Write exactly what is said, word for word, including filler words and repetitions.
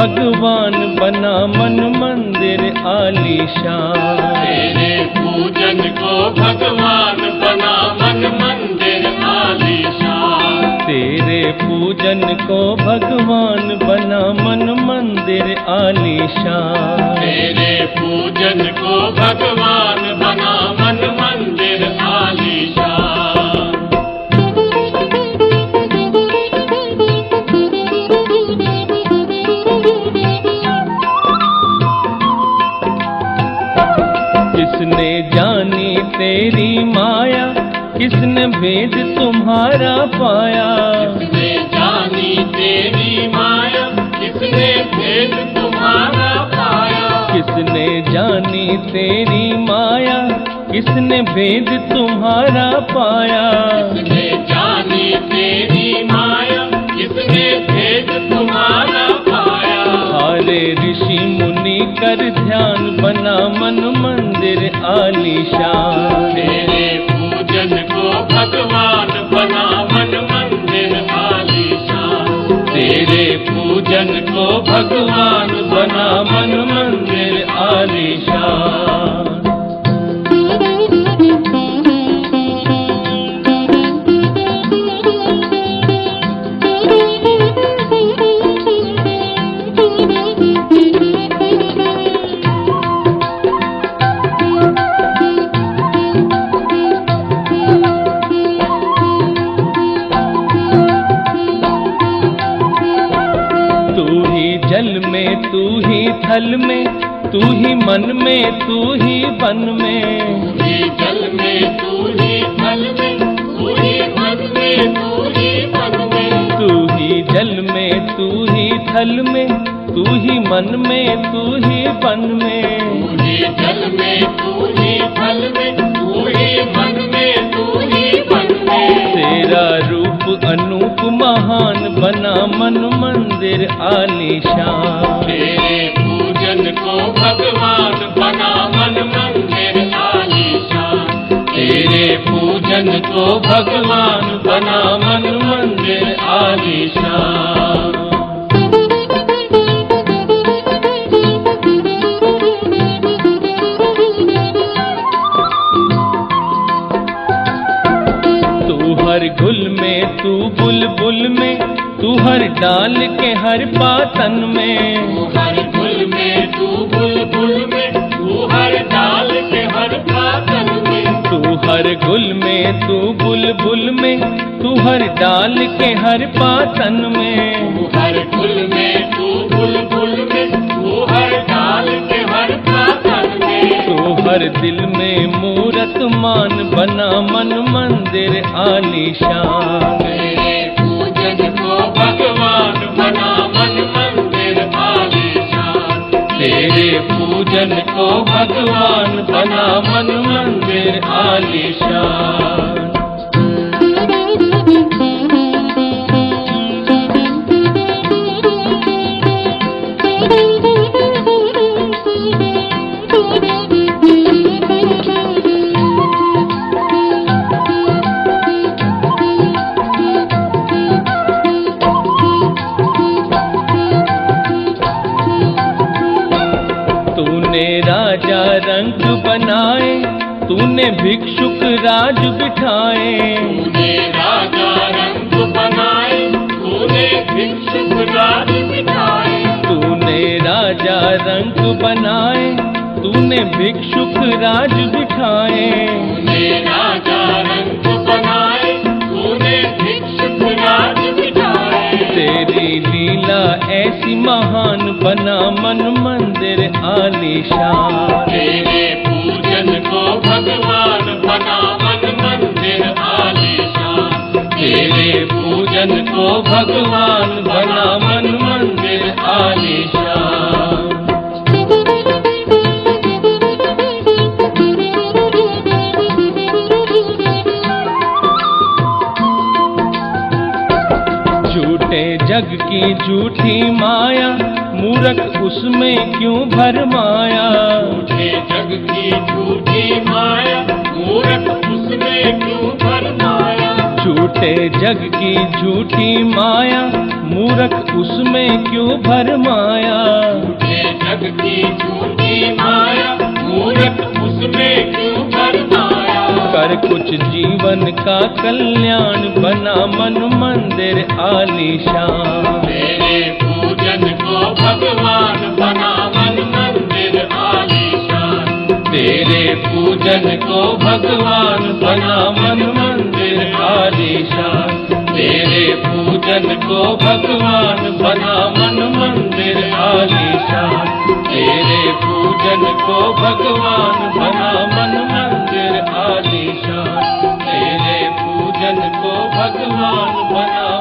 भगवान बना मन मंदिर आलीशान। तेरे पूजन को भगवान बना मन मंदिर आलीशान। तेरे पूजन को भगवान बना मन मंदिर आलीशान। तेरे पूजन को भगवान बना मन मंदिर आलीशान। किसने जानी तेरी माया, किसने भेद तुम्हारा पाया। किसने जानी तेरी माया, किसने भेद तुम्हारा पाया। किसने जानी तेरी माया, किसने भेद तुम्हारा पाया। किसने जानी तेरी माया, किसने भेद तुम्हारा पाया। हारे ऋषि मुनि कर ध्यान बना मन मंदिर आलीशान। तेरे पूजन को भगवान बना मन मंदिर आलीशान। तेरे पूजन को भगवान बना मन मंदिर आलीशान। जल में तू ही थल में, तू ही मन में, तू ही वन में। तू ही जल में, तू ही थल में, तू ही मन में, तू ही वन में। तू ही जल में, तू ही थल में, तू ही मन में, तू ही वन में। तू ही जल में, तू ही थल में, तू ही मन में, तू ही वन में। तेरा रूप अनूप महान बना मन मंदिर आलीशान। तेरे पूजन को भगवान बना मन मंदिर आलीशान। तेरे पूजन को भगवान बना मन मंदिर आलीशान। हर गुल में तू बुलबुल में, तू हर डाल के हर पातन में। तू हर गुल में, तू बुलबुल में, तू हर डाल के हर पातन में। तू हर गुल में, तू बुलबुल में, तू हर डाल के हर पातन में। तू हर गुल में, तू बुलबुल में, तू हर डाल के हर पातन में। तू हर दिल में मूरत मान बना मन मंदिर आलीशान। तेरे पूजन को भगवान बना मन मंदिर आलीशान। तेरे पूजन को भगवान बना मन मंदिर आलीशान। राजा रंग बनाए, तूने भिक्षुक राज बिठाए। तूने राजा रंग बनाए, तूने भिक्षुक राज बिठाए। तूने राजा रंग बनाए, तूने भिक्षुक राज बिठाए। तूने राजा रंग बनाए, तूने भिक्षुक राज बिठाए। तेरी लीला ऐसी महान बना मन मंदिर आलीशान। तेरे पूजन को भगवान बना मन मंदिर आलीशान। तेरे पूजन को भगवान बना मन मंदिर आलीशान। झूठे जग की झूठी माया, मूर्ख उसमें क्यों भरमाया। झूठे जग की झूठी माया, मूर्ख उसमें क्यों भरमाया। झूठे झूठे जग की झूठी माया, मूर्ख उसमें क्यों भरमाया। झूठे जग की झूठी माया, मूर्ख उसमें क्यों भरमाया। कर कुछ जीवन का कल्याण, बना मन मंदिर आलीशान। तेरे पूजन को भगवान बना मन मंदिर आलीशान। तेरे पूजन को भगवान बना मन मंदिर आलीशान। तेरे पूजन को भगवान बना मन मंदिर आलीशान। तेरे पूजन को भगवान बना मन मंदिर आलीशान। तेरे पूजन को भगवान बना